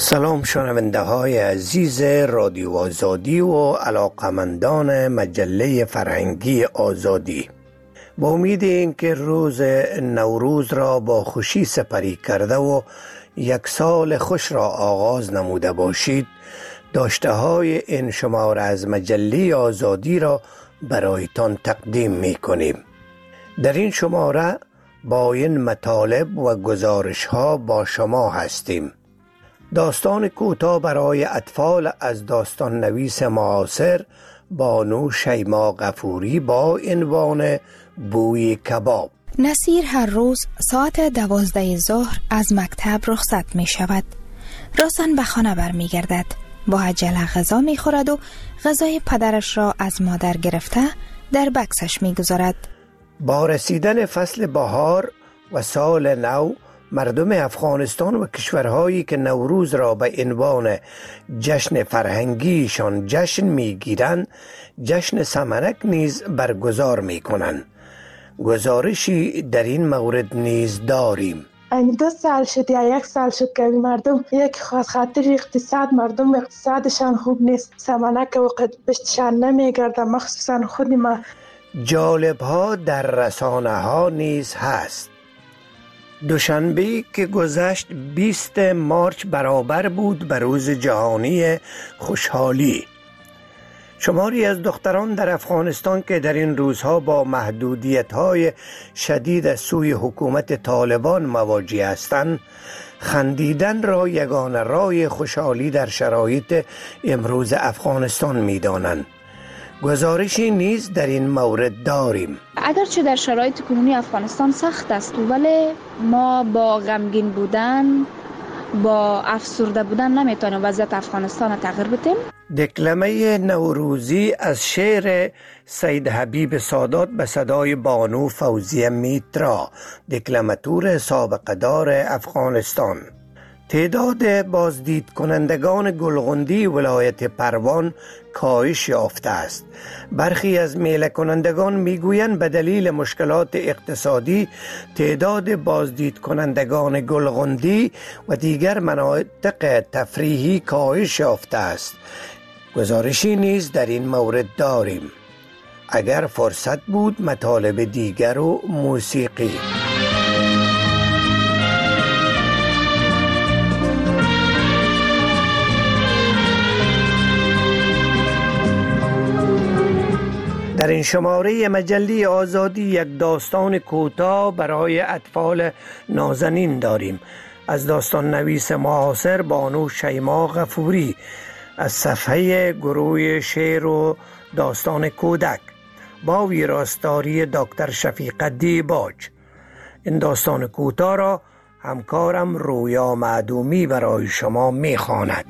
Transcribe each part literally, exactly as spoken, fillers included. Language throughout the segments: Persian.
سلام شنونده های عزیز رادیو آزادی و علاقمندان مجله فرهنگی آزادی، با امید اینکه روز نوروز را با خوشی سپری کرده و یک سال خوش را آغاز نموده باشید، داشته های این شماره از مجله آزادی را برایتان تقدیم می کنیم. در این شماره با این مطالب و گزارش ها با شما هستیم. داستان کوتاه برای اطفال از داستان نویس معاصر بانو شیما غفوری با عنوان بوی کباب. نصیر هر روز ساعت دوازده ظهر از مکتب رخصت می شود. راسن به خانه بر می گردد. با عجله غذا می خورد و غذای پدرش را از مادر گرفته در بکسش می گذارد. با رسیدن فصل بهار و سال نو، مردم افغانستان و کشورهایی که نوروز را به عنوان جشن فرهنگیشان جشن میگیرند، جشن سمنک نیز برگزار میکنند. گزارشی در این مورد نیز داریم. این دو سال شد یا یک سال شد که مردم یک خاطر اقتصاد، مردم اقتصادشان خوب نیست، سمنک و پشتشان نمیگرده، مخصوصا خود ما. جالب ها در رسانه ها نیز هست. دوشنبه که گذشت بیست مارچ برابر بود به روز جهانی خوشحالی. شماری از دختران در افغانستان که در این روزها با محدودیت‌های شدید از سوی حکومت طالبان مواجه هستند، خندیدن را یگانه راه خوشحالی در شرایط امروز افغانستان می‌دانند. گزارشی نیز در این مورد داریم. اگرچه در شرایط کنونی افغانستان سخت است، ولی ما با غمگین بودن، با افسرده بودن نمیتونیم وضعیت افغانستان را تغییر بدیم. دکلمه نوروزی از شعر سید حبیب سادات به صدای بانو فوزیه میترا، دکلماتور سابقه دار افغانستان. تعداد بازدید کنندگان گلغندی ولایت پروان کاهش یافته است. برخی از میله کنندگان میگویند به دلیل مشکلات اقتصادی تعداد بازدید کنندگان گلغندی و دیگر مناطق تفریحی کاهش یافته است. گزارشی نیز در این مورد داریم. اگر فرصت بود مطالب دیگر و موسیقی. در این شماره مجله آزادی یک داستان کوتاه برای اطفال نازنین داریم از داستان نویس معاصر بانو شیما غفوری از صفحه گروه شعر و داستان کودک با ویراستاری دکتر شفیق دیباج. این داستان کوتاه را همکارم رویا معدومی برای شما میخواند.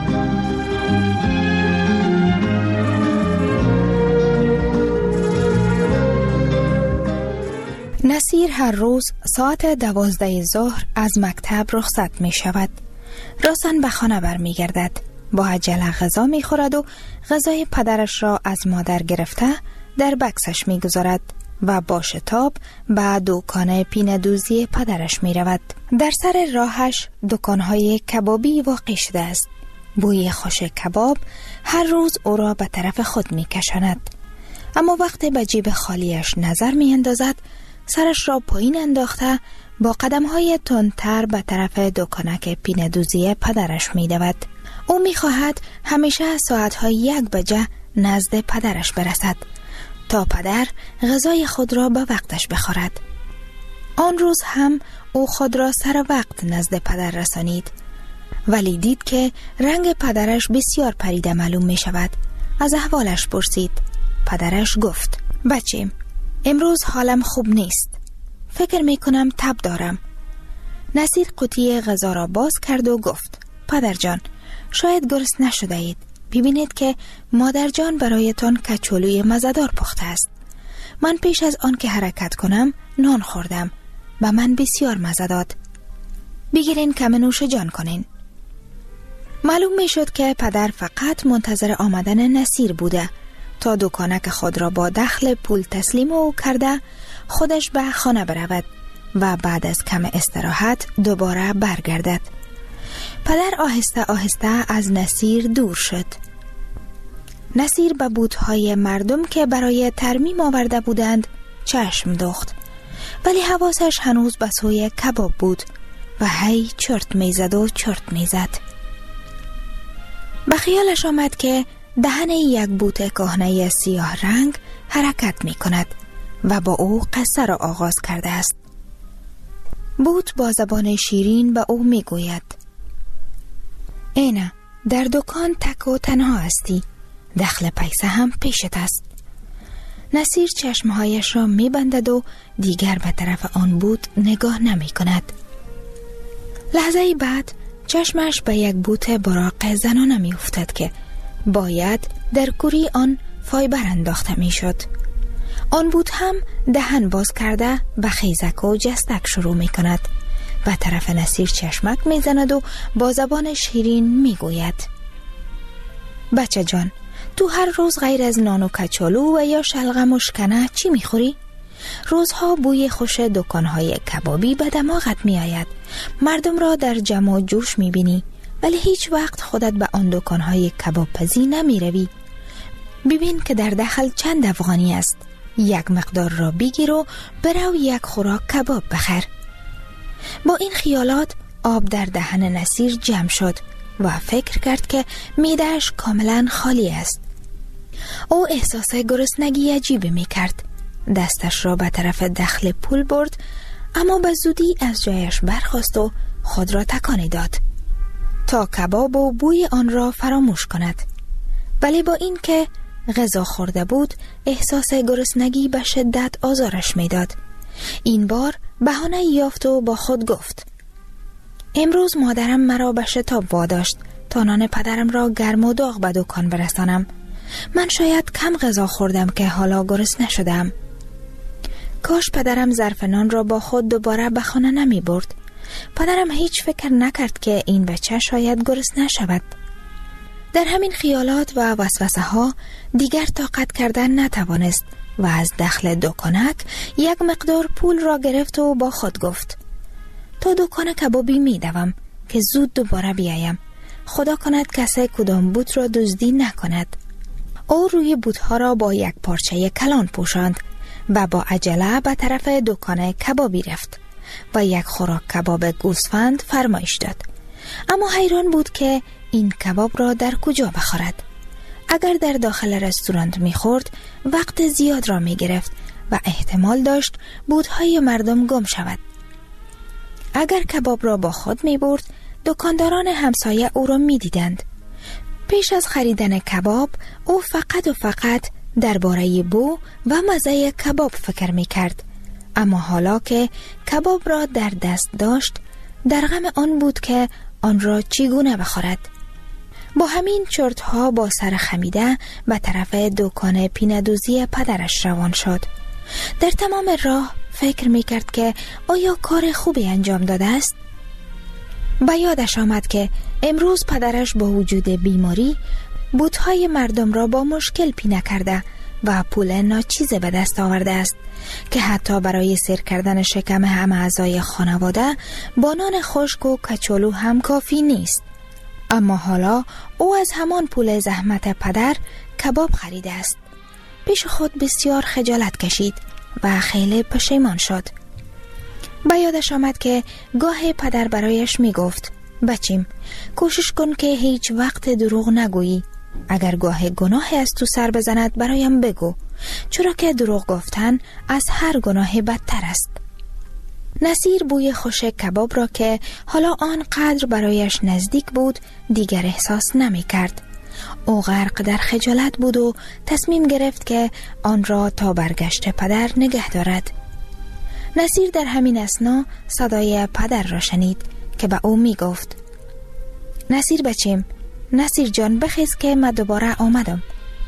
نصیر هر روز ساعت دوازده ظهر از مکتب رخصت می شود. راسن به خانه بر می گردد. با عجله غذا می خورد و غذای پدرش را از مادر گرفته در بکسش می گذارد و با شتاب به دکان پینه دوزی پدرش می رود. در سر راهش دکانهای کبابی واقع شده است. بوی خوش کباب هر روز او را به طرف خود می کشاند. اما وقتی به جیب خالیش نظر می اندازد، سرش را پایین انداخته با قدم‌های تندتر به طرف دکانک پینه دوزی پدرش می دود. او می خواهد همیشه ساعتهای یک بجه نزد پدرش برسد تا پدر غذای خود را به وقتش بخورد. آن روز هم او خود را سر وقت نزد پدر رسانید، ولی دید که رنگ پدرش بسیار پریده معلوم می شود. از احوالش پرسید. پدرش گفت: بچیم، امروز حالم خوب نیست. فکر می کنم تب دارم. نصیر قوطی غذا را باز کرد و گفت: پدر جان، شاید گرسنه نشده اید. ببینید که مادر جان برایتان کچولوی مزه‌دار پخته است. من پیش از آن که حرکت کنم نان خوردم و من بسیار مزه داد. بگیرین کم نوش جان کنین. معلوم می شد که پدر فقط منتظر آمدن نصیر بوده تا دکانک خود را با دخل پول تسلیم او کرده خودش به خانه برود و بعد از کم استراحت دوباره برگردد. پدر آهسته آهسته از نصیر دور شد. نصیر به بوتهای مردم که برای ترمیم آورده بودند چشم دوخت، ولی حواسش هنوز به سوی کباب بود و هی چرت میزد و چرت میزد. به خیالش آمد که دهن یک بوت کهنه سیاه رنگ حرکت می کند و با او قصه را آغاز کرده است. بوت با زبان شیرین به او می گوید: اینه در دکان تک و تنها هستی، دخل پیسه هم پیشت است. نصیر چشمهایش را می بندد و دیگر به طرف آن بوت نگاه نمی کند. لحظه بعد چشمش به یک بوت براق زنانه می افتد که باید در کوری آن فایبر انداخته می شد. آن بوت هم دهن باز کرده به خیزک و جستک شروع می کند. به طرف نصیر چشمک می زند و با زبان شیرین می گوید: بچه جان، تو هر روز غیر از نان و کچالو و یا شلغم و شکنه چی می خوری؟ روزها بوی خوش دکانهای کبابی به دماغت می آید. مردم را در جمع و جوش می بینی، ولی هیچ وقت خودت به آن دکانهای کباب پزی نمی روی. ببین که در داخل چند افغانی است. یک مقدار را بگیر و برو یک خوراک کباب بخر. با این خیالات آب در دهن نصیر جمع شد و فکر کرد که معده‌اش کاملا خالی است. او احساس گرسنگی عجیبی می کرد. دستش را به طرف دخل پول برد، اما به زودی از جایش برخاست و خود را تکانی داد تا کباب و بوی آن را فراموش کند. ولی با این که غذا خورده بود، احساس گرسنگی به شدت آزارش میداد. این بار بهانه یافت و با خود گفت: امروز مادرم مرا به شتاب واداشت تا نان پدرم را گرم و داغ به دکان برسانم. من شاید کم غذا خوردم که حالا گرسنه شدم. کاش پدرم ظرف نان را با خود دوباره به خانه نمی برد. پدرم هیچ فکر نکرد که این بچه شاید گرسنه شود. در همین خیالات و وسوسه ها دیگر طاقت کردن نتوانست و از دخل دکانک یک مقدار پول را گرفت و با خود گفت: تا دکان کبابی می دوم که زود دوباره بیایم. خدا کند کسی کدام بوت را دزدی نکند. او روی بوتها را با یک پارچه کلان پوشاند و با عجله به طرف دکان کبابی رفت و یک خوراک کباب گوسفند فرمایش داد. اما حیران بود که این کباب را در کجا بخورد. اگر در داخل رستوران میخورد وقت زیاد را میگرفت و احتمال داشت بوتهای مردم گم شود. اگر کباب را با خود میبرد، دکانداران همسایه او را میدیدند. پیش از خریدن کباب او فقط و فقط درباره بو و مزه کباب فکر میکرد. اما حالا که کباب را در دست داشت، در غم آن بود که آن را چگونه بخورد. با همین چرتها با سر خمیده به طرف دکان پیندوزی پدرش روان شد. در تمام راه فکر میکرد که آیا کار خوبی انجام داده است؟ به یادش آمد که امروز پدرش با وجود بیماری بوتهای مردم را با مشکل پینه کرده و پول ناچیزه به دست آورده است که حتی برای سیر کردن شکم همه اعضای خانواده با نان خشک و کچالو هم کافی نیست. اما حالا او از همان پول زحمت پدر کباب خریده است. پیش خود بسیار خجالت کشید و خیلی پشیمان شد. به یادش آمد که گاه پدر برایش می گفت: بچیم، کوشش کن که هیچ وقت دروغ نگویی. اگر گاه گناهی از تو سر بزند برایم بگو، چرا که دروغ گفتن از هر گناه بدتر است. نصیر بوی خوش کباب را که حالا آنقدر برایش نزدیک بود دیگر احساس نمی کرد. او غرق در خجالت بود و تصمیم گرفت که آن را تا برگشت پدر نگه دارد. نصیر در همین اثنا صدای پدر را شنید که به او می گفت: نصیر بچیم، نصیر جان بخیز که من دوباره آمدم.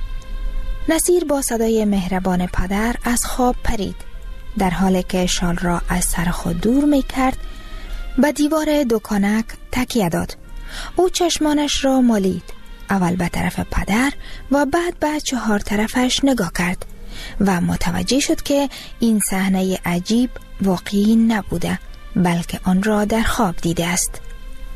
نصیر با صدای مهربان پدر از خواب پرید. در حالی که شال را از سر خود دور می کرد به دیوار دکانک تکیه داد. او چشمانش را مالید. اول به طرف پدر و بعد به چهار طرفش نگاه کرد و متوجه شد که این صحنه عجیب واقعی نبوده، بلکه آن را در خواب دیده است.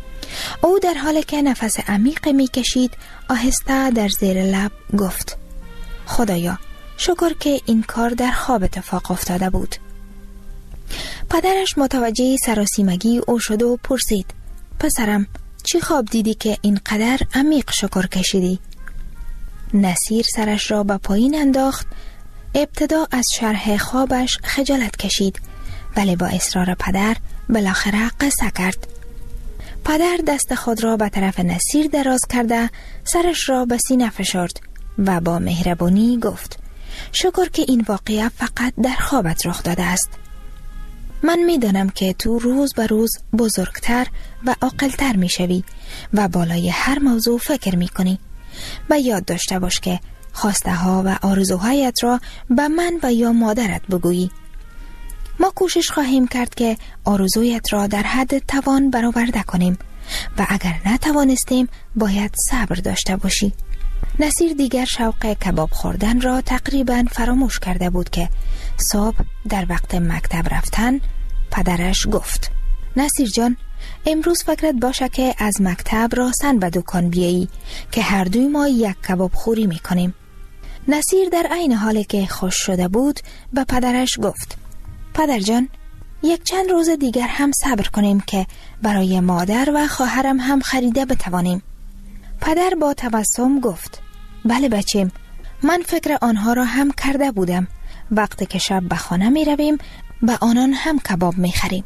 او در حالی که نفس عمیق می کشید آهسته در زیر لب گفت: خدایا شکر که این کار در خواب اتفاق افتاده بود. پدرش متوجه سراسیمگی او شد و پرسید: پسرم چی خواب دیدی که اینقدر عمیق شکر کشیدی؟ نصیر سرش را به پایین انداخت. ابتدا از شرح خوابش خجالت کشید، ولی با اصرار پدر بالاخره قصه کرد. پدر دست خود را به طرف نصیر دراز کرده سرش را به سینه فشرد و با مهربانی گفت: شکر که این واقعه فقط در خوابت رخ داده است. من می دانم که تو روز به روز بزرگتر و عاقل‌تر می شوی و بالای هر موضوع فکر می کنی. و یاد داشته باش که خواسته ها و آرزوهایت را به من و یا مادرت بگویی. ما کوشش خواهیم کرد که آرزویت را در حد توان برآورده کنیم و اگر نتوانستیم باید صبر داشته باشی. نصیر دیگر شوق کباب خوردن را تقریباً فراموش کرده بود که صبح در وقت مکتب رفتن پدرش گفت: نصیر جان، امروز فکرت باشه که از مکتب راسن به دکان بیایی که هر دوی ما یک کباب خوری میکنیم. نصیر در عین حالی که خوش شده بود به پدرش گفت: پدر جان، یک چند روز دیگر هم صبر کنیم که برای مادر و خواهرم هم خریده بتوانیم. پدر با تبسم گفت: بله بچیم، من فکر آنها را هم کرده بودم. وقتی که شب به خانه می رویم به آنان هم کباب می خریم.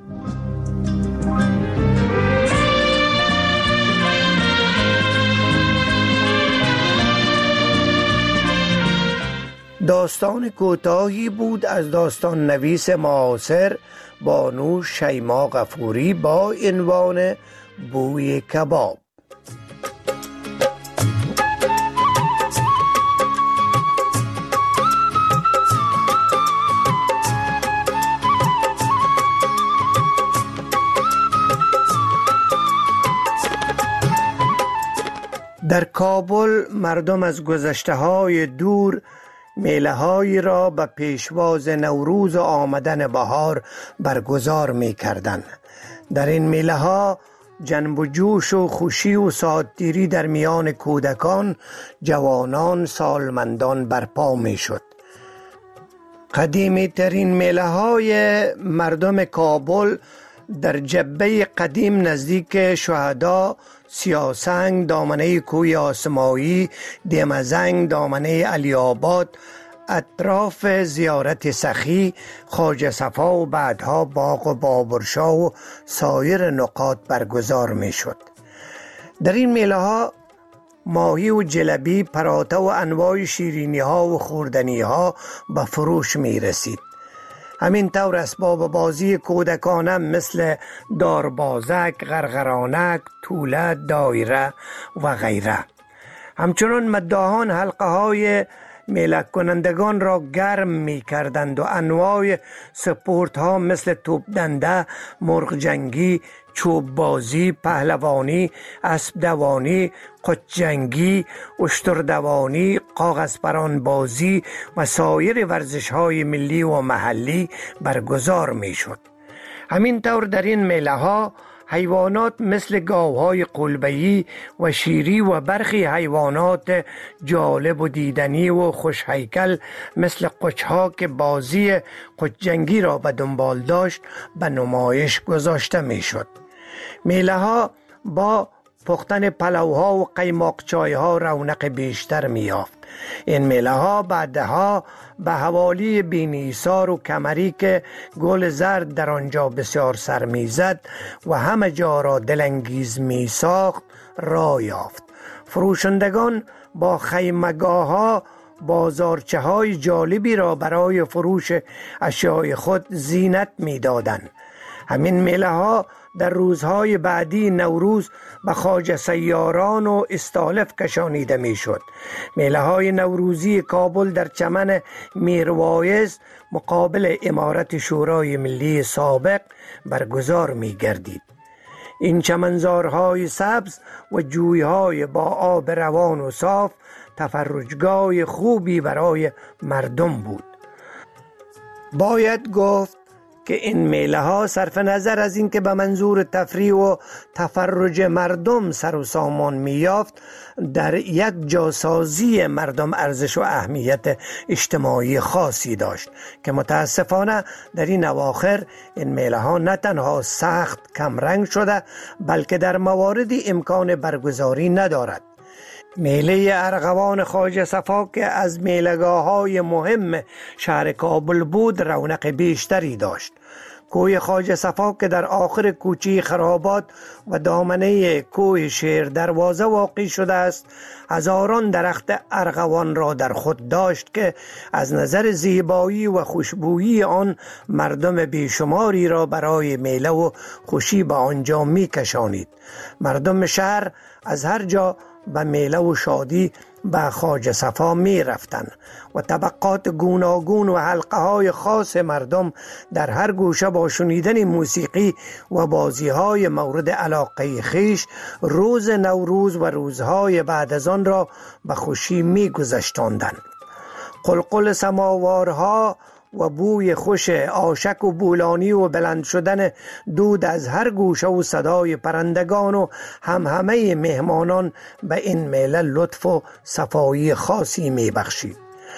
داستان کوتاهی بود از داستان نویس معاصر بانو شیما غفوری با عنوان بوی کباب. در کابل مردم از گذشته های دور میله هایی را به پیشواز نوروز و آمدن بهار برگزار می کردند. در این میله ها جنب و جوش و خوشی و ساعتگیری در میان کودکان، جوانان، سالمندان برپا می شد. قدیمی ترین میله های مردم کابل در جبه قدیم نزدیک شهدا، سیاسنگ دامنه کوی آسمایی، دیمزنگ دامنه علی آباد، اطراف زیارت سخی، خواجه صفا و بعدها باغ و بابرشاه و سایر نقاط برگزار می شد. در این میله ها ماهی و جلبی، پراته و انواع شیرینی ها و خوردنی ها به فروش می رسید. همین طور اسباب بازی کودکانه مثل داربازک، غرغرانک، توله، دایره و غیره. همچنان مداحان حلقه های میله کنندگان را گرم می کردند و انواع سپورت ها مثل توپ دنده، مرغ جنگی، چوب بازی، پهلوانی، اسب دوانی، قط جنگی، اشتر دوانی، کاغذ پران بازی و سایر ورزش های ملی و محلی برگزار می شد. همین طور در این میله ها حیوانات مثل گاوهای قلبه‌ای و شیری و برخی حیوانات جالب و دیدنی و خوش هیکل مثل قچها که بازی قچ جنگی را به دنبال داشت به نمایش گذاشته می شد. میله ها با پختن پلوها و قیماق چای ها رونق بیشتر می یافت. این میله ها بعدها به حوالی بینیسار و کمری که گل زرد در آنجا بسیار سر می زد و همه جا را دلانگیز می ساخت راه یافت. فروشندگان با خیمگاه ها بازارچه های جالبی را برای فروش اشیاء خود زینت می دادند. همین میله ها در روزهای بعدی نوروز به خواجه سیاران و استالف کشانیده می شد. میله های نوروزی کابل در چمن میروایز مقابل امارت شورای ملی سابق برگزار می گردید. این چمنزارهای سبز و جویهای با آب روان و صاف تفرجگاه خوبی برای مردم بود. باید گفت که این میله ها صرف نظر از اینکه به منظور تفریح و تفرج مردم سر و سامان می یافت، در یک جاسازی مردم ارزش و اهمیت اجتماعی خاصی داشت که متاسفانه در این اواخر این میله ها نه تنها سخت کمرنگ شده بلکه در مواردی امکان برگزاری ندارد. میله ارغوان خواجه صفا که از میله‌گاه های مهم شهر کابل بود رونق بیشتری داشت. کوه خواجه صفا که در آخر کوچه خرابات و دامنه کوه شیر دروازه واقع شده است، هزاران درخت ارغوان را در خود داشت که از نظر زیبایی و خوشبویی آن مردم بیشماری را برای میله و خوشی به آنجا می کشانید. مردم شهر از هر جا به میله و شادی به خواجه صفا می رفتن و طبقات گوناگون و حلقه های خاص مردم در هر گوشه با شنیدن موسیقی و بازی های مورد علاقه خیش روز نوروز و روزهای بعد از آن را به خوشی می گذشتاندند. قلقل سماوارها و بوی خوش آشک و بولانی و بلند شدن دود از هر گوشه و صدای پرندگان و هم همه مهمانان به این میله لطف و صفایی خاصی می بخشید.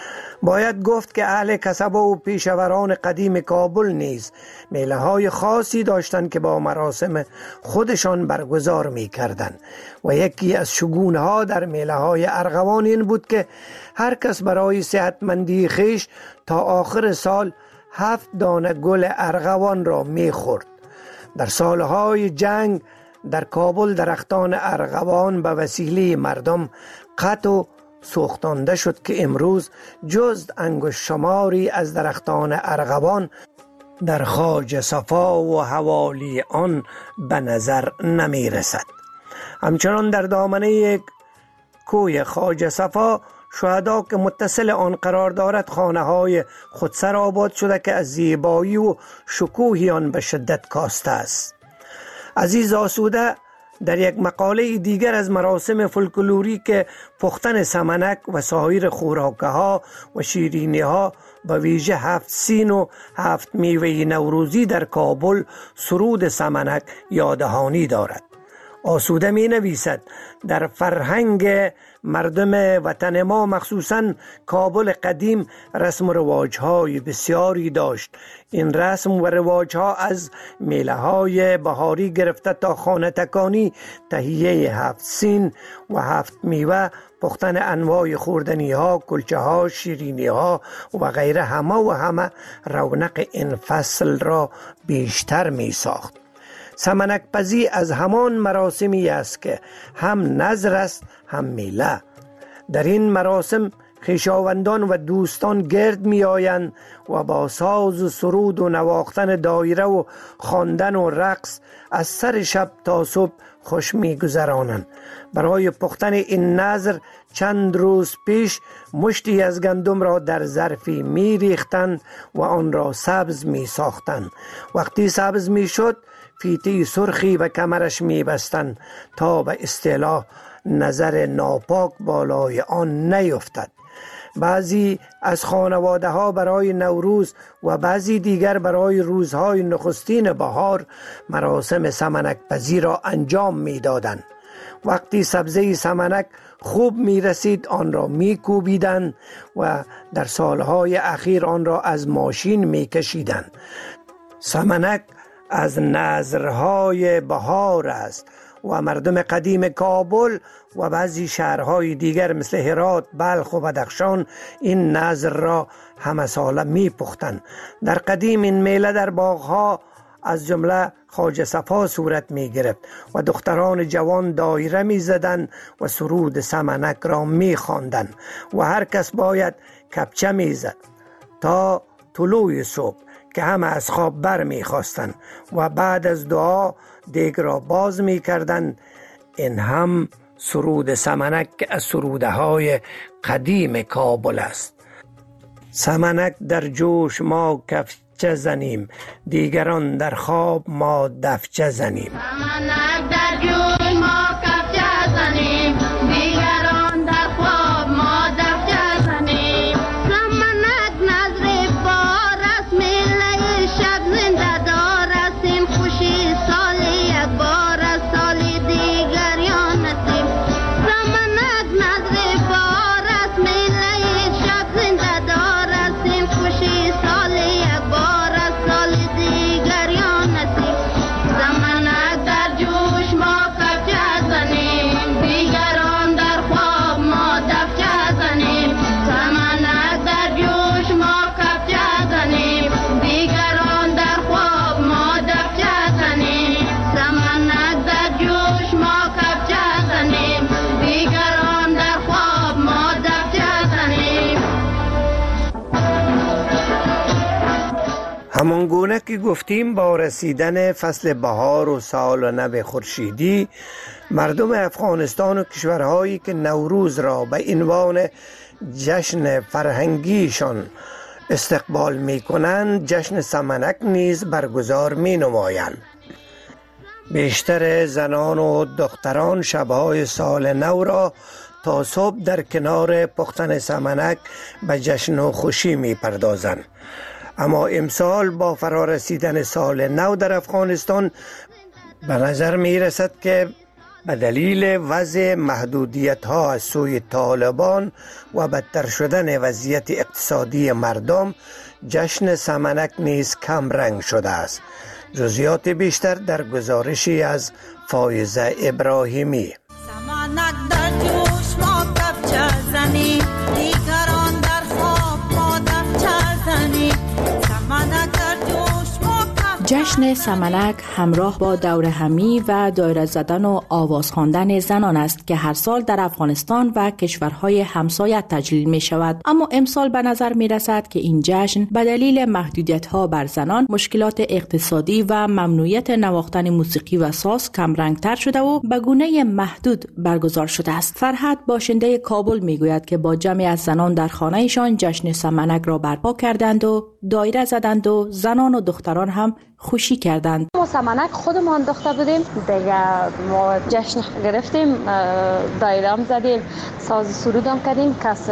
باید گفت که اهل کسبه و پیشوران قدیم کابل نیز میله های خاصی داشتند که با مراسم خودشان برگزار می کردند و یکی از شگونه ها در میله های ارغوان این بود که هر کس برای صحتمندی خیش تا آخر سال هفت دانه گل ارغوان را می خورد. در سالهای جنگ در کابل درختان ارغوان به وسیله مردم قطع و سوختانده شد که امروز جز انگشت شماری از درختان ارغوان در خواجه صفا و حوالی آن به نظر نمی رسد. همچنان در دامنه کوه خواجه صفا شهدا که متصل آن قرار دارد خانه های خودسر آباد شده که از زیبایی و شکوهی آن به شدت کاسته است. عزیز آسوده در یک مقاله دیگر از مراسم فولکلوری که پختن سمنک و سایر خوراکه ها و شیرینی ها به ویژه هفت سین و هفت میوه نوروزی در کابل سرود سمنک یادهانی دارد. آسوده می نویسد در فرهنگ مردم وطن ما مخصوصاً کابل قدیم رسم و رواج‌های بسیاری داشت. این رسم و رواج‌ها از میله‌های بهاری گرفته تا خانه تکانی، تهیه هفت سین و هفت میوه، پختن انواع خوردنی‌ها، کلچه‌ها، شیرینی‌ها و غیره همه و همه رونق این فصل را بیشتر می ساخت. سمنک پزی از همان مراسمی است که هم نذر است هم میله. در این مراسم خویشاوندان و دوستان گرد می آیند و با ساز و سرود و نواختن دایره و خواندن و رقص از سر شب تا صبح خوش می گذرانند. برای پختن این نذر چند روز پیش مشتی از گندم را در ظرفی می ریختند و آن را سبز می ساختند. وقتی سبز می شد فیتی سرخی و کمرش می بستند تا به اصطلاح نظر ناپاک بالای آن نیفتد. بعضی از خانواده ها برای نوروز و بعضی دیگر برای روزهای نخستین بهار مراسم سمنک پزی را انجام می دادند. وقتی سبزه سمنک خوب می رسید آن را می کوبیدند و در سالهای اخیر آن را از ماشین می کشیدند. سمنک از نذرهای بهار است و مردم قدیم کابل و بعضی شهرهای دیگر مثل هرات، بلخ و بدخشان این نذر را همه ساله می پختند. در قدیم این میله در باغها از جمله خواجه صفا صورت می گرفت و دختران جوان دایره می زدند و سرود سمنک را می خواندند و هر کس باید کپچه می زد تا طلوع صبح که همه از خواب بر می خواستند و بعد از دعا دیگ را باز می کردند. این هم سرود سمنک که از سروده های قدیم کابل است. سمنک در جوش ما کفچه زنیم، دیگران در خواب ما دفچه زنیم. سمنک در جوش ما کفچه زنیم، دیگران در خواب ما دفچه زنیم. سمنک نظر با رسم لیل شب زنده همان گونه که گفتیم با رسیدن فصل بهار و سال نو خورشیدی مردم افغانستان و کشورهایی که نوروز را به عنوان جشن فرهنگیشان استقبال می کنند جشن سمنک نیز برگزار می نمایند. بیشتر زنان و دختران شبهای سال نو را تا صبح در کنار پختن سمنک به جشن و خوشی می پردازند. اما امسال با فرارسیدن سال نو در افغانستان به نظر می رسد که به دلیل وضع محدودیت ها از سوی طالبان و بدتر شدن وضعیت اقتصادی مردم جشن سمنک نیز کم رنگ شده است. جزئیات بیشتر در گزارشی از فایزه ابراهیمی. سمنک در جوش ما دفتر زنی، دیگران در خواب ما دفتر زنی. سمنک در جوش ما جشن سمنک همراه با دور همی و دایره زدن و آواز خواندن زنان است که هر سال در افغانستان و کشورهای همسایه تجلیل می شود. اما امسال به نظر می رسد که این جشن به دلیل محدودیت ها بر زنان، مشکلات اقتصادی و ممنوعیت نواختن موسیقی و ساز کم رنگ تر شده و به گونه محدود برگزار شده است. فرحت باشنده کابل می گوید که با جمعی از زنان در خانهشان جشن سمنک را برپا کردند و دایره زدند و زنان و دختران هم خوشی کردند. ما سمنک خودمان انداخته بودیم دیگه، ما جشن گرفتیم، دایره هم زدیم، ساز سرود هم کردیم. کس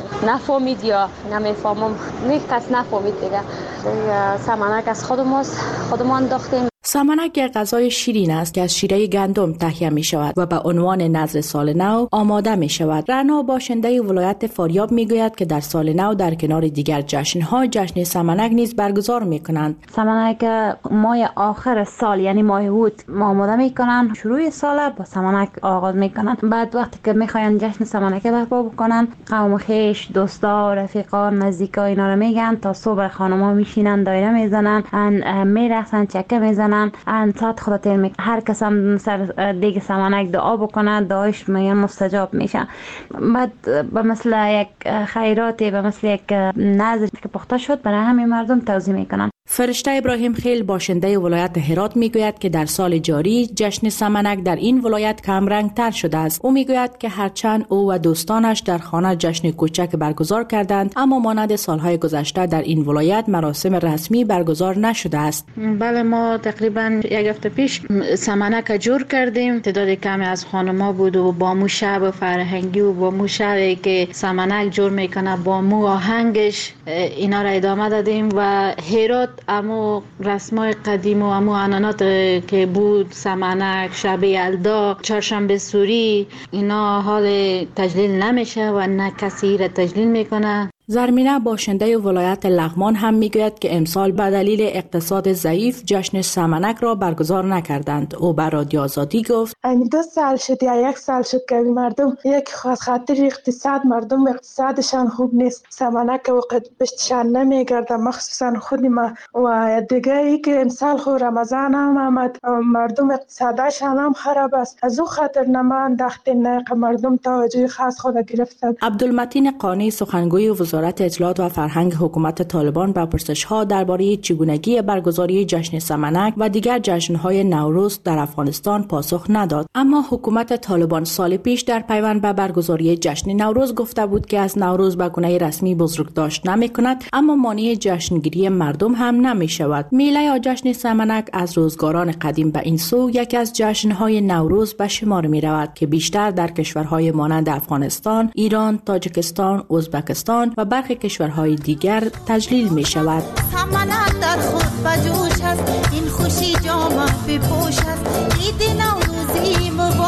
نفهمید یا نمیفهمم، نه کس نفهمید دیگه. دیگه سمنک از خودمان خودمان انداختیم. سمنک یک غذای شیرین است که از شیره گندم تهیه می شود و به عنوان نذر سال نو آماده می شود. رنا باشنده ولایت فاریاب می گوید که در سال نو در کنار دیگر جشن‌ها جشن سمنک نیز برگزار می کنند. سمنک ماه آخر سال یعنی ماه اوت ما آماده می کنند. شروع سال با سمنک آغاز می کنند. بعد وقتی که می خواهند جشن سمنک برپا بکنند، قوم خویش، دوستا، رفیقا، نزدیکا اینا رو میگن تا صبح خانم‌ها میشینن دایره میزنن، میرقصن، چکه میزنن، ان ساعت خدا تیر می هر کس هم سر دیگ سمنک دعا بکنه، دعایش میان مستجاب میشه. بعد به مثل یک خیراتی، به مثل یک نذر که پخته شد برای همین مردم توزیع میکنن. فرشته ابراهیم خیل باشنده ولایت هرات میگوید که در سال جاری جشن سمنک در این ولایت کم رنگ تر شده است. او میگوید که هرچند او و دوستانش در خانه جشن کوچک برگزار کردند، اما مانند سالهای گذشته در این ولایت مراسم رسمی برگزار نشده است. بله، ما تقریبا یک هفته پیش سمنک جور کردیم. تعداد کمی از خانم‌ها بود و با مو شب فرهنگی و با مو شبی که سمنک جور میکنه با مو آهنگش اینا را ادامه دادیم و هرات اما رسمای قدیم و اما عنعنات که بود، سمنک، شب یلدا، چهارشنبه سوری، اینا حال تجلیل نمیشه و نه کسی را تجلیل میکنه. زرمینه باشنده ولایت لغمان هم میگوید که امسال به دلیل اقتصاد ضعیف جشن سمنک را برگزار نکردند. او به رادیو آزادی گفت: این دو سال شد یا یک سال شد که مردم یک خاطر اقتصاد مردم اقتصادشان خوب نیست، سمنک وقت بهشتشان نمیگرده، مخصوصا خود ما. و دیگه ای که امسال خو رمضان هم آمد، مردم اقتصادشان هم خراب است، از او خاطر نما انداختیم، نه مردم توجه خاص خود گرفتند. عبدالمتین قانی سخنگوی وزارت اطلاعات و فرهنگ حکومت طالبان به پرسش‌ها درباره چگونگی برگزاری جشن سمنک و دیگر جشن‌های نوروز در افغانستان پاسخ نداد. اما حکومت طالبان سال پیش در پیوند به برگزاری جشن نوروز گفته بود که از نوروز به گونه رسمی بزرگداشت نمی‌کند، اما مانع جشنگیری مردم هم نمی‌شود. میله یا جشن سمنک از روزگاران قدیم به این سو یکی از جشن‌های نوروز به شمار می‌رود که بیشتر در کشورهای مانند افغانستان، ایران، تاجیکستان، ازبکستان و برخی کشورهای دیگر تجلیل می شود. سمنک در خود بجوش است، این خوشی جامه بپوش است، عید نوروزی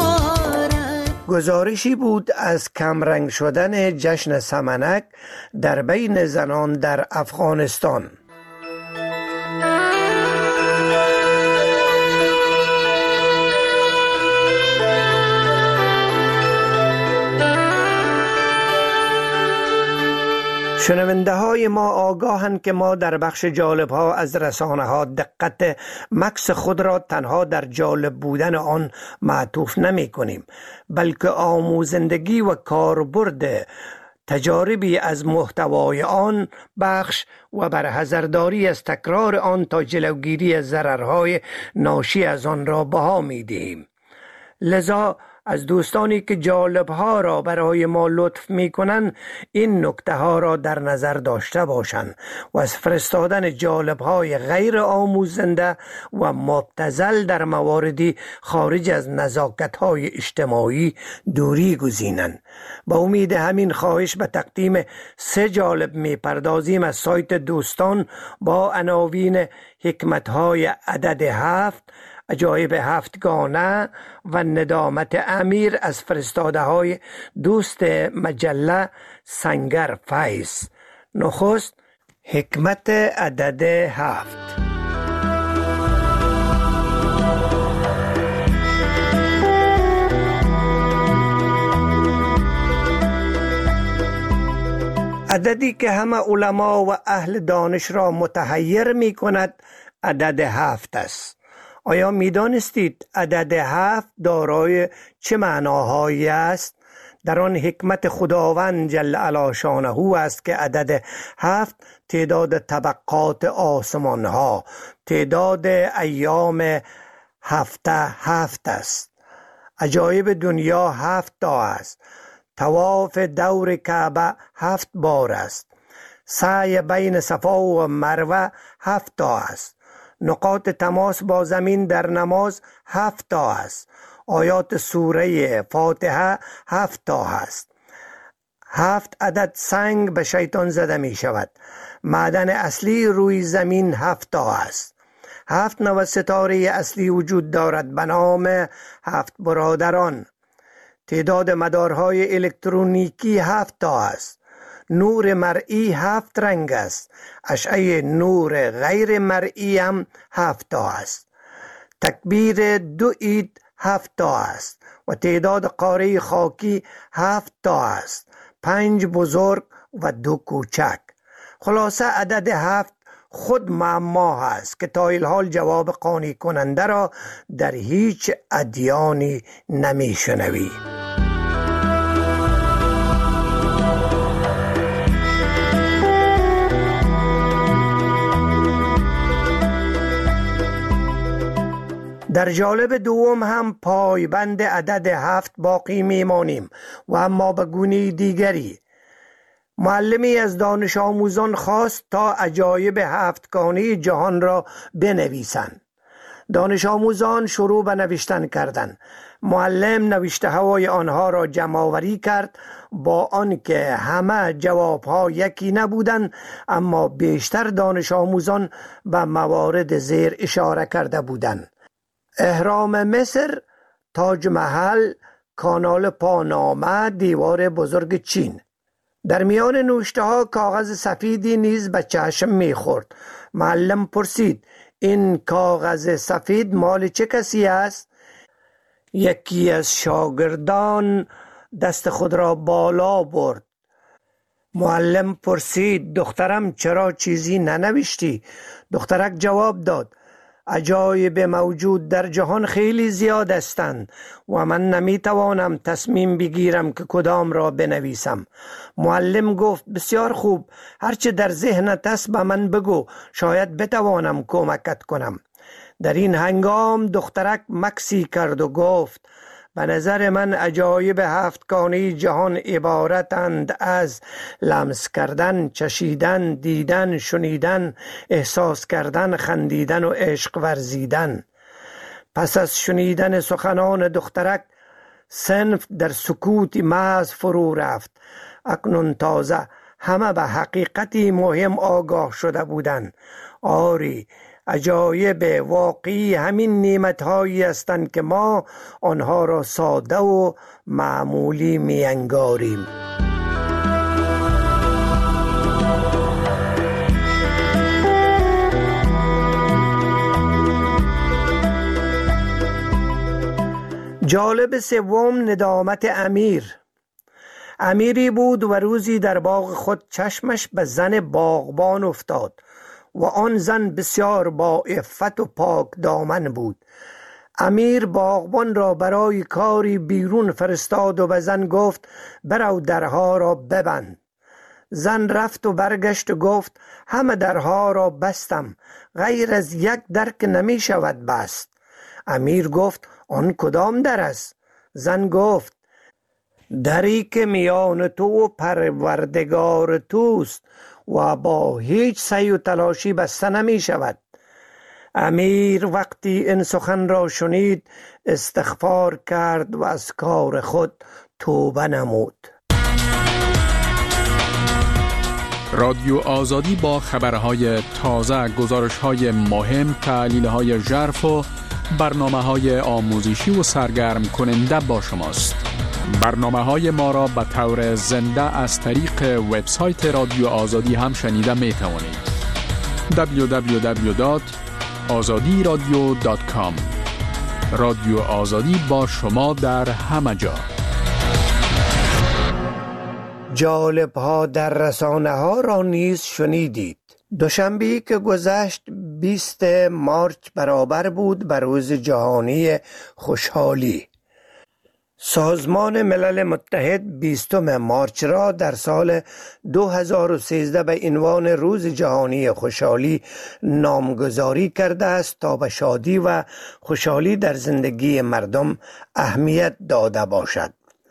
مبارک. گزارشی بود از کمرنگ شدن جشن سمنک در بین زنان در افغانستان. شنونده های ما آگاهند که ما در بخش جالب ها از رسانه ها دقت مکس خود را تنها در جالب بودن آن معطوف نمی کنیم، بلکه آموزندگی و کاربرد تجاربی از محتوای آن بخش و برحذرداری از تکرار آن تا جلوگیری از ضررهای ناشی از آن را بها می‌دهیم. لذا از دوستانی که جالب ها را برای ما لطف می کنند این نکته ها را در نظر داشته باشند و از فرستادن جالب های غیر آموزنده و مبتذل در مواردی خارج از نزاکت های اجتماعی دوری گزینند. با امید همین خواهش به تقدیم سه جالب می پردازیم از سایت دوستان با عناوین حکمت های عدد هفت، عجایب هفتگانه و ندامت امیر از فرستاده های دوست مجله سنگر فیض. نخست حکمت عدد هفت. عددی که همه علما و اهل دانش را متحیر می کند عدد هفت است. آیا می دانستید عدد هفت دارای چه معناهایی است؟ در آن حکمت خداوند جل علا شانه است که عدد هفت تعداد طبقات آسمان ها، تعداد ایام هفته هفت است. عجایب دنیا هفت تا است. طواف دور کعبه هفت بار است. سعی بین صفا و مروه هفت تا است. نقاط تماس با زمین در نماز هفت تا است. آیات سوره فاتحه هفت تا است. هفت عدد سنگ به شیطان زده می شود. معدن اصلی روی زمین هفت تا است. هفت نوع ستاره اصلی وجود دارد به نام هفت برادران. تعداد مدارهای الکترونیکی هفت تا است. نور مرئی هفت رنگ است. اشعه نور غیر مرئی هم هفت تا است. تکبیر دو عید هفت تا است و تعداد قاره خاکی هفت تا است. پنج بزرگ و دو کوچک. خلاصه عدد هفت خود معما است که تا الحال جواب قانع کننده را در هیچ ادیانی نمی شنوی. در جالب دوم هم پایبند عدد هفت باقی میمانیم و اما به گونه دیگری. معلمی از دانش آموزان خواست تا عجایب هفتگانه جهان را بنویسند. دانش آموزان شروع به نوشتن کردند. معلم نوشته های آنها را جمع آوری کرد، با آنکه همه جواب ها یکی نبودند، اما بیشتر دانش آموزان به موارد زیر اشاره کرده بودند: اهرام مصر، تاج محل، کانال پانامه، دیوار بزرگ چین. در میان نوشته ها کاغذ سفیدی نیز به چشم میخورد. معلم پرسید: این کاغذ سفید مال چه کسی است؟ یکی از شاگردان دست خود را بالا برد. معلم پرسید: دخترم چرا چیزی ننوشتی؟ دخترک جواب داد: عجایب موجود در جهان خیلی زیاد هستند و من نمیتوانم تصمیم بگیرم که کدام را بنویسم. معلم گفت: بسیار خوب، هرچه در ذهنت است به من بگو، شاید بتوانم کمکت کنم. در این هنگام دخترک مکسی کرد و گفت: به نظر من عجایب هفتگانه جهان عبارتند از لمس کردن، چشیدن، دیدن، شنیدن، احساس کردن، خندیدن و عشق ورزیدن. پس از شنیدن سخنان دخترک صنف در سکوتی محض فرو رفت. اکنون تازه همه به حقیقتی مهم آگاه شده بودند. آری، عجایب واقعی همین نعمت‌هایی هستند که ما آنها را ساده و معمولی می انگاریم. جالب سوم ندامت امیر. امیری بود و روزی در باغ خود چشمش به زن باغبان افتاد و آن زن بسیار با عفت و پاک دامن بود. امیر باغبان را برای کاری بیرون فرستاد و به زن گفت برو درها را ببند. زن رفت و برگشت و گفت همه درها را بستم، غیر از یک در که نمی شود بست. امیر گفت آن کدام در است؟ زن گفت دری که میان تو و پروردگار توست و با هیچ سعی و تلاشی بسته نمی شود. امیر وقتی این سخن را شنید استغفار کرد و از کار خود توبه نمود. رادیو آزادی با خبرهای تازه، گزارش‌های مهم، تحلیل‌های ژرف و برنامه‌های آموزشی و سرگرم کننده با شماست. برنامه‌های ما را به طور زنده از طریق وبسایت رادیو آزادی هم شنیده می‌توانید. دبلیو دبلیو دبلیو دات آزادی رادیو دات کام. رادیو آزادی با شما در همه جا. جالب ها در رسانه ها را نیز شنیدید. دوشنبه که گذشت بیست مارچ برابر بود به روز جهانی خوشحالی. سازمان ملل متحد بیستم مارچ را در سال دو هزار و سیزده به عنوان روز جهانی خوشحالی نامگذاری کرده است تا به شادی و خوشحالی در زندگی مردم اهمیت داده باشد.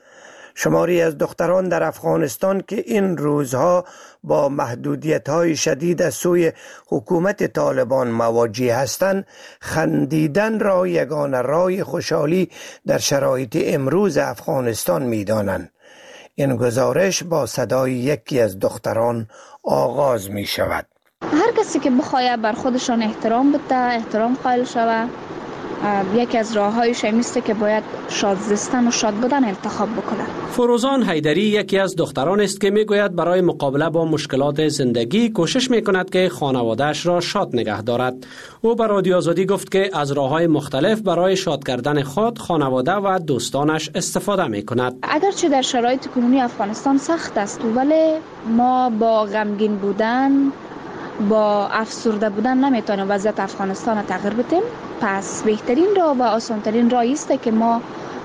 شماری از دختران در افغانستان که این روزها با محدودیت‌های شدید از سوی حکومت طالبان مواجه هستند، خندیدن را یگانه راه خوشحالی در شرایط امروز افغانستان می‌دانند. این گزارش با صدای یکی از دختران آغاز می شود. هر کسی که بخواهد بر خودشان احترام بده، احترام قائل شود، یکی از راه‌هایش این است که باید شاد زیستن و شاد بودن انتخاب بکنه. فروزان حیدری یکی از دختران است که میگوید برای مقابله با مشکلات زندگی کوشش میکند که خانواده‌اش را شاد نگه دارد. او به رادیو آزادی گفت که از راه‌های مختلف برای شاد کردن خود، خانواده و دوستانش استفاده میکند. اگرچه در شرایط کنونی افغانستان سخت است، ولی ما با غمگین بودن، با افسرده بودن نمیتونیم وضعیت افغانستان را تغییر بدیم. پس بهترین راه و آسان‌ترین راه است که ما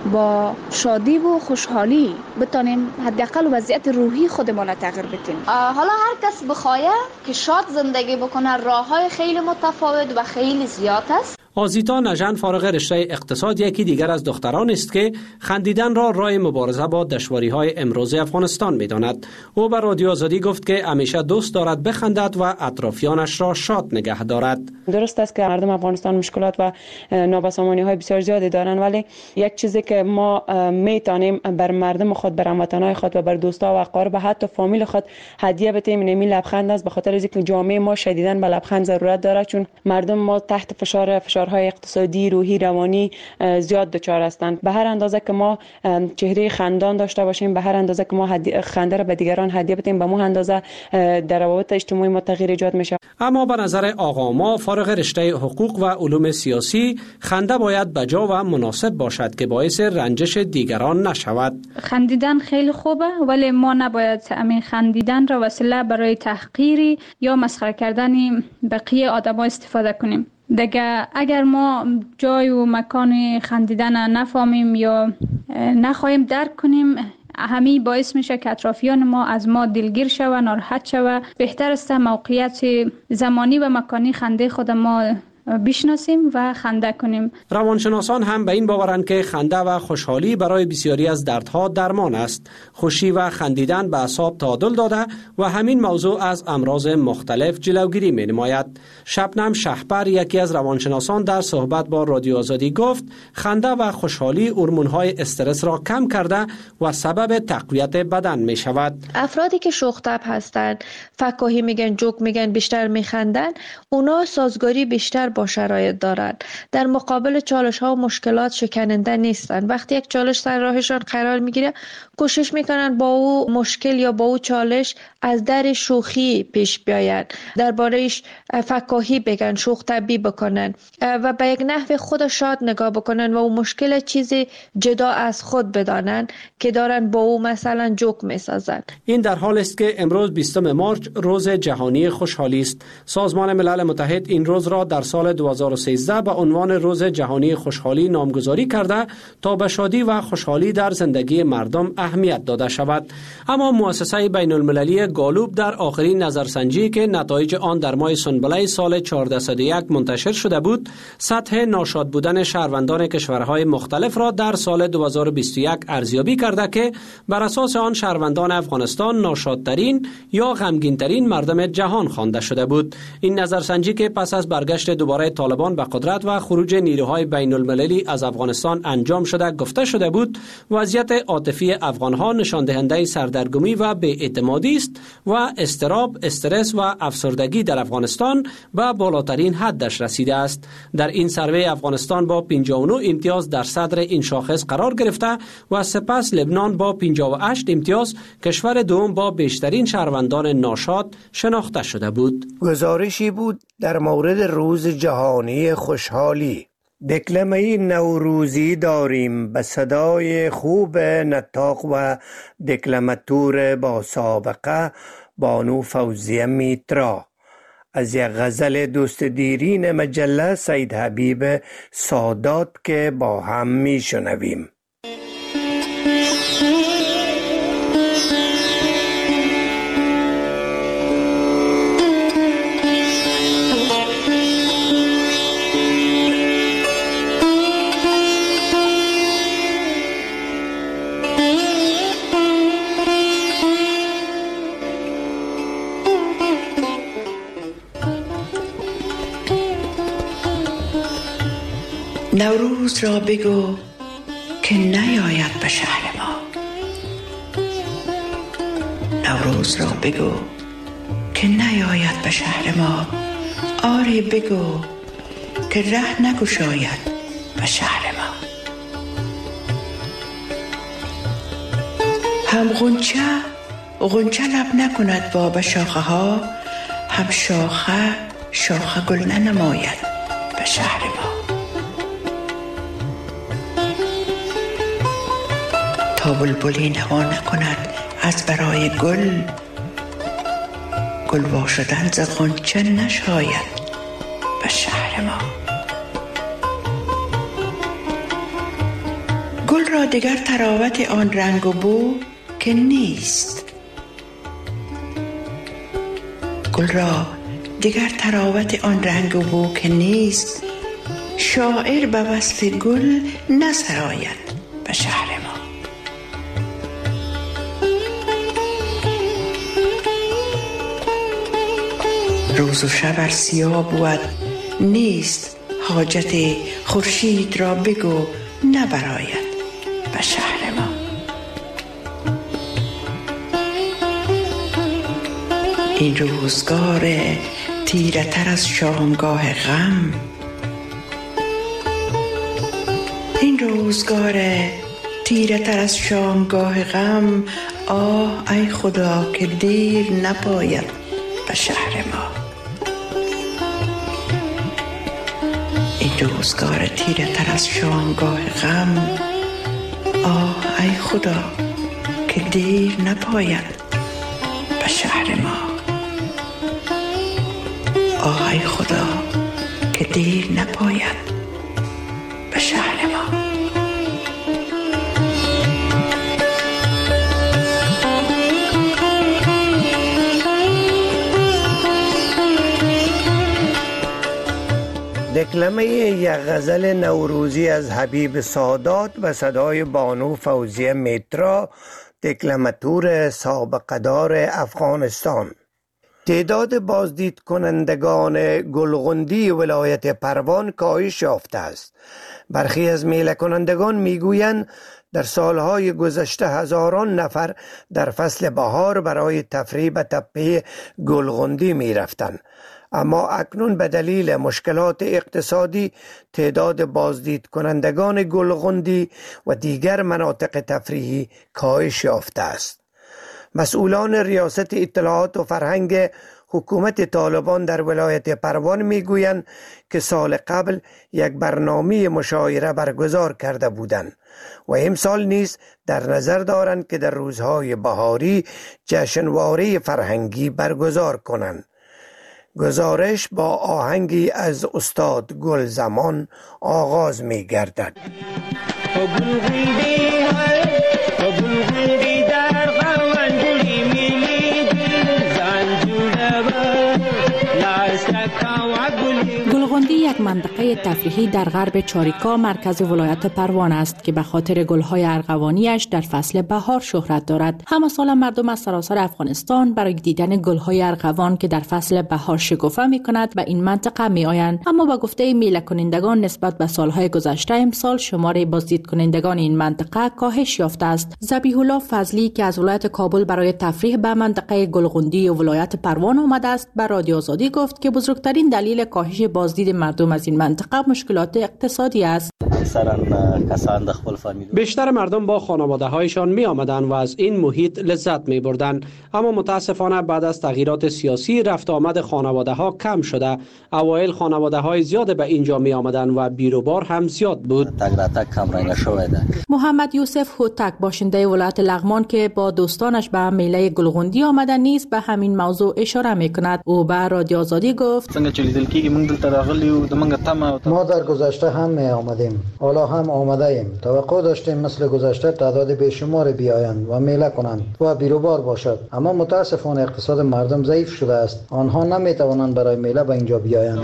با شادی و خوشحالی بتونیم حداقل وضعیت روحی خودمان را تغییر بدیم. حالا هر کس بخواد که شاد زندگی بکنه، راه‌های خیلی متفاوت و خیلی زیاد است. آزیتا نژند فارغ رشته اقتصاد یکی دیگر از دختران است که خندیدن را راه مبارزه با دشواری‌های امروز افغانستان می‌داند. او به رادیو آزادی گفت که همیشه دوست دارد بخندد و اطرافیانش را شاد نگه دارد. درست است که مردم افغانستان مشکلات و نابسامانی‌های بسیار زیادی دارند، ولی یک چیزی که ما می‌تونیم بر مردم خود، بر هموطنان خود و بر دوستا و اقارب و حتی فامیل خود هدیه بدیم، این لبخند است. به خاطر اینکه جامعه ما شدیداً به لبخند ضرورت دارد، چون مردم ما تحت فشار فشار های اقتصادی، روحی، روانی زیاد دچار هستند. به هر اندازه که ما چهره خندان داشته باشیم، به هر اندازه که ما خنده را به دیگران هدیه بدیم، به مو اندازه در روابط اجتماعی ما تغییر ایجاد میشه. اما به نظر آقا ما فارغ رشته حقوق و علوم سیاسی، خنده باید بجا و مناسب باشد که باعث رنجش دیگران نشود. خندیدن خیلی خوبه، ولی ما نباید همین خندیدن را وسیله برای تحقیری یا مسخره کردن بقیه آدم‌ها استفاده کنیم. دیگه اگر ما جای و مکان خندیدن نفهمیم یا نخواهیم درک کنیم، همین باعث میشه که اطرافیان ما از ما دلگیر شوند، ناراحت شوند. بهتر است موقعیت زمانی و مکانی خنده خود ما بشناسیم و خنده کنیم. روانشناسان هم به این باورند که خنده و خوشحالی برای بسیاری از دردها درمان است. خوشی و خندیدن به اعصاب تعادل داده و همین موضوع از امراض مختلف جلوگیری می نماید. شبنم شهپر یکی از روانشناسان در صحبت با رادیو آزادی گفت خنده و خوشحالی هورمون‌های استرس را کم کرده و سبب تقویت بدن می شود. افرادی که شوخ طبع هستند، فکاهی میگن، جوک میگن، بیشتر میخندن، اونا سازگاری بیشتر با شرایط دارند. در مقابل چالش ها و مشکلات شکننده نیستند. وقتی یک چالش سر راهشان قرار میگیره، کوشش میکنن با او مشکل یا با او چالش از در شوخی پیش بیاین، درباره‌اش فکاهی بگن، شوخ طبعی بکنن و به یک نحو خود شاد نگاه بکنن و او مشکل چیزی جدا از خود بدانن که دارن با او مثلا جوک میسازن. این در حال است که امروز بیستم مارچ روز جهانی خوشحالی است. سازمان ملل متحد این روز را در سال سال دو هزار و سیزده به عنوان روز جهانی خوشحالی نامگذاری کرده تا به شادی و خوشحالی در زندگی مردم اهمیت داده شود. اما مؤسسه بین المللی گالوب در آخرین نظرسنجی که نتایج آن در ماه سنبله سال چهارصد و یک منتشر شده بود، سطح ناشاد بودن شهروندان کشورهای مختلف را در سال دو هزار و بیست و یک ارزیابی کرده که بر اساس آن شهروندان افغانستان ناشادترین یا غمگینترین مردم جهان خوانده شده بود. این نظرسنجی که پس از برگشت دوباره طالبان به قدرت و خروج نیروهای بین المللی از افغانستان انجام شده گفته شده بود، وضعیت عاطفی افغانها نشان دهنده سردرگمی و بی‌اعتمادی است و اضطراب، استرس و افسردگی در افغانستان به بالاترین حدش رسیده است. در این سروی افغانستان با پنجاه و نه امتیاز در صدر این شاخص قرار گرفته و سپس لبنان با پنجاه و هشت امتیاز کشور دوم با بیشترین شهروندان ناشاد شناخته شده بود. گزارشی بود در مورد روز جهانی خوشحالی. دکلمه نوروزی داریم به صدای خوب نطاق و دکلماتور با سابقه بانو فوزیه میترا از یک غزل دوست دیرین مجله سید حبیب سادات که با هم میشنویم. نوروز را بگو که نیاید به شهر ما، نوروز را بگو که نیاید به شهر ما، آری بگو که ره نگشاید به شهر ما. هم غنچه غنچه لب نکند با به شاخه ها، هم شاخه شاخه گل ننماید به شهر ما. تا بلبلی نوا نکند از برای گل، گل وا شدن ز غنچه نشاید به شهر ما. گل را دیگر تراوت آن رنگ و بو که نیست، گل را دیگر تراوت آن رنگ و بو که نیست، شاعر به وصف گل نسراید به شهر ما. روز و شب ار سیاه بود نیست، حاجت خورشید را بگو نبراید به شهر ما. این روزگار تیره تر از شامگاه غم، این روزگار تیره تر از شامگاه غم، آه ای خدا که دیر نباید به شهر ما. این روزگار تیره تر از شامگاه غم، آه ای خدا که دیر نباید به شهر ما. آه ای خدا که دیر نباید به شهر ما. دکلمه یک غزل نوروزی از حبیب سادات به صدای بانو فوزیه میترا، دکلماتور سابقه‌دار افغانستان. تعداد بازدید کنندگان گلغندی ولایت پروان کاهش یافته است. برخی از میله کنندگان میگویند در سالهای گذشته هزاران نفر در فصل بهار برای تفریح به تپه گلغندی می رفتند، اما اکنون به دلیل مشکلات اقتصادی تعداد بازدید کنندگان گلغندی و دیگر مناطق تفریحی کاهش یافته است. مسئولان ریاست اطلاعات و فرهنگ حکومت طالبان در ولایت پروان میگویند که سال قبل یک برنامه مشاعره برگزار کرده بودند و امسال نیز در نظر دارند که در روزهای بهاری جشنواره فرهنگی برگزار کنند. گزارش با آهنگی از استاد گلزمان آغاز می گردد. گلغندی یک منطقه تفریحی در غرب چاریکا مرکز ولایت پروان است که به خاطر گل‌های ارغوانیش در فصل بهار شهرت دارد. همه سال مردم از سراسر افغانستان برای دیدن گل‌های ارغوان که در فصل بهار شکوفه می‌کند به این منطقه می‌آیند، اما با گفته میله کنندگان نسبت به سال‌های گذشته امسال شمار بازدید کنندگان این منطقه کاهش یافته است. ذبیح الله فضلی که از ولایت کابل برای تفریح به منطقه گلغندی و ولایت پروان آمده است به رادیو آزادی گفت که بزرگترین دلیل کاهش بازدید مردم از این منطقه مشکلات اقتصادی است. بیشتر مردم با خانواده هایشان می آمدن و از این محیط لذت می بردن، اما متاسفانه بعد از تغییرات سیاسی رفت آمد خانواده ها کم شده. اوایل خانواده های زیاد به اینجا می آمدن و بیروبار هم زیاد بود. محمد یوسف هوتک باشنده ولایت لغمان که با دوستانش به میله گلغندی آمدن نیز به همین موضوع اشاره می کند. او به رادیو آزادی گفت ما در گذشته هم می آمدیم، حالا هم آمده ایم. توقع داشتیم مثل گذشته تعداد بیشمار بیایند و میله کنند و بیروبار باشد، اما متاسفانه اقتصاد مردم ضعیف شده است. آنها نمی توانند برای میله به اینجا بیایند.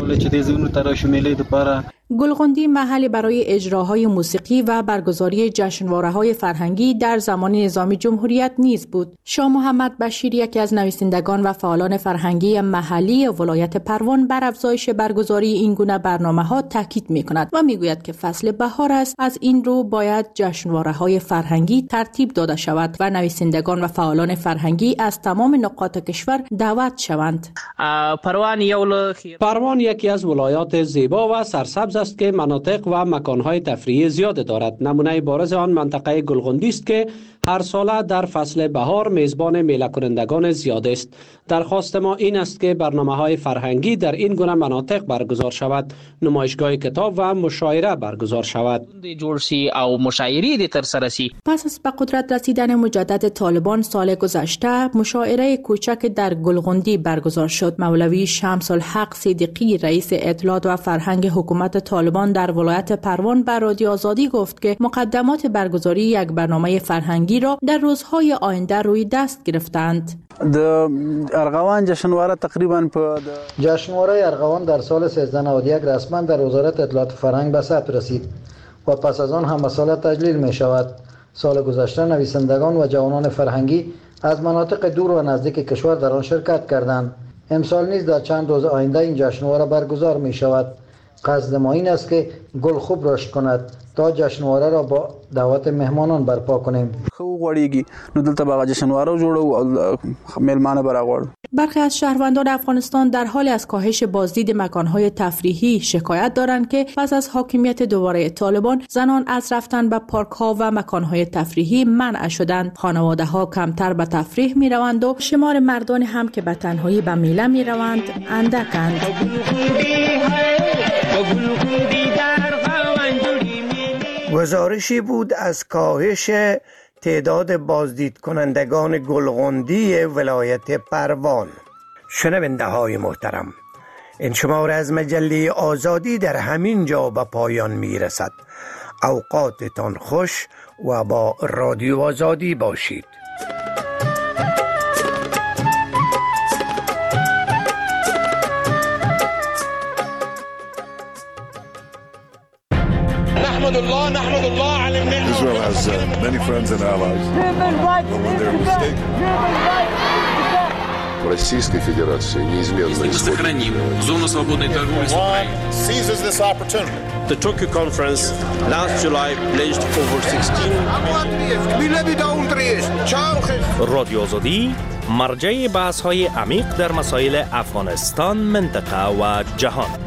گلغندی محلی برای اجراهای موسیقی و برگزاری جشنواره‌های فرهنگی در زمان نظام جمهوریت نیز بود. شاه محمد بشیر یکی از نویسندگان و فعالان فرهنگی محلی ولایت پروان بر افزایش برگزاری این گونه برنامه‌ها تاکید می‌کند و می‌گوید که فصل بهار است، از این رو باید جشنواره‌های فرهنگی ترتیب داده شود و نویسندگان و فعالان فرهنگی از تمام نقاط کشور دعوت شوند. پروان یکی از ولایات زیبا و سرسبز است که مناطق و مکانهای تفریحی زیاد دارد. نمونه بارز آن منطقه گلغندی است که هر ساله در فصل بهار میزبان میله کنندگان زیاد است. درخواست ما این است که برنامه‌های فرهنگی در این گونه مناطق برگزار شود، نمایشگاه کتاب و مشاعره برگزار شود. پس از به قدرت رسیدن مجدد طالبان سال گذشته مشاعره کوچک در گلغندی برگزار شد. مولوی شمس الحق صدیقی رئیس اطلاعات و فرهنگ حکومت طالبان در ولایت پروان به رادیو آزادی گفت که مقدمات برگزاری یک برنامه فرهنگی را در روزهای آینده روی دست گرفتند. د ارغوان جشنواره تقریبا په جشنواره ارغوان در سال سیزده نود و یک رسما در وزارت اطلاعات و فرهنگ به ثبت رسید و پس از آن هم سال تجلیل می شود. سال گذشته نویسندگان و جوانان فرهنگی از مناطق دور و نزدیک کشور در آن شرکت کردند. امسال نیز در چند روز آینده این جشنواره برگزار می شود. قصد ما این است که گل خوب رشد کند تا جشنواره را با دعوت مهمانان برپا کنیم. خو غوړیږي نو دلته به جشنواره جوړو میلمانه براغوړ. برخی از شهروندان افغانستان در حال از کاهش بازدید مکانهای تفریحی شکایت دارند که پس از حاکمیت دوباره طالبان زنان از رفتن به پارک‌ها و مکانهای تفریحی منع شدند. خانواده‌ها کمتر به تفریح می‌روند و شمار مردان هم که به تنهایی به میله می‌روند اندکند. گزارشی بود از کاهش تعداد بازدید کنندگان گلغندی ولایت پروان. شنونده های محترم، این شماره از مجله آزادی در همین جا به پایان می رسد. اوقاتتان خوش و با رادیو آزادی باشید. Israel has uh, many friends and allies. But when they're mistaken... Российской Федерации неизменно сохраним зону свободной торговли с Украиной. Seizes this opportunity. The Tokyo conference last July pledged over sixteen. رادیو آزادی مرجع بحث‌های عمیق در مسائل افغانستان، منطقه و جهان.